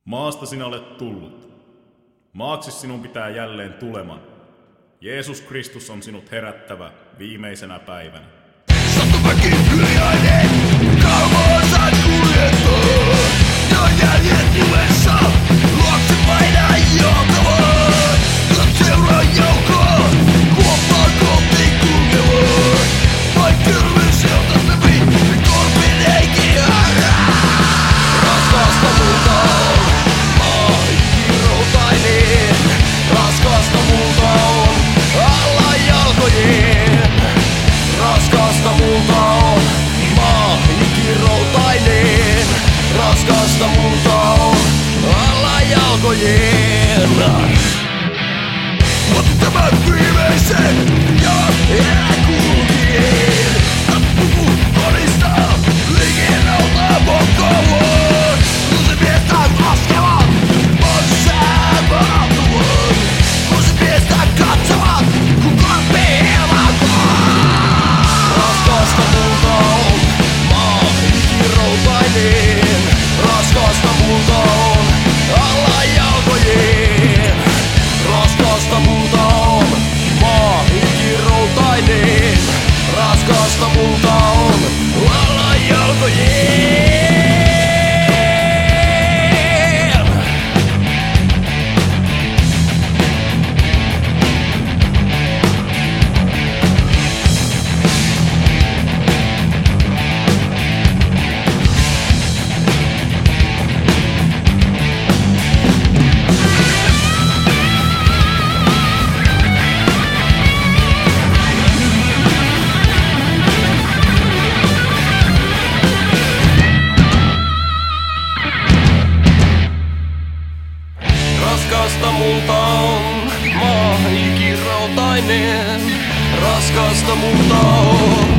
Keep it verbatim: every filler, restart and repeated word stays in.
Maasta sinä olet tullut. Maaksi sinun pitää jälleen tuleman. Jeesus Kristus on sinut herättävä viimeisenä päivänä. Satoväki hiljainen, kauan saat kuljettua. Ja jäljet nimessä, luokse painaa joutavat. Kat seuraa joukkoa, kuoppaa kohti kulkevat. Vain kylmyys sieltä läpi, korpin henki härää. Raskasta multa on, maa ikiroutainen. Raskasta multa on, alla jalkojen. Raskasta multa on, maa ikiroutainen. Raskasta multa on, alla jalkojen. Otin tämän viimeisen ja eräkulkien. Tappuku todistaa, liikennalta mokkaavat. Lusipiestään laskevat, mossään vaatuvat. Lusipiestään katsovat, kun korpii helmataan. Raskasta multa on, maa ikiroutainen. Raskasta multa on, alla jalkojen. Raskasta multa on, maa ikiroutainen. Raskasta multa on, alla jalkojen. Raskasta multa on, maa ikiroutainen. Raskasta multa on.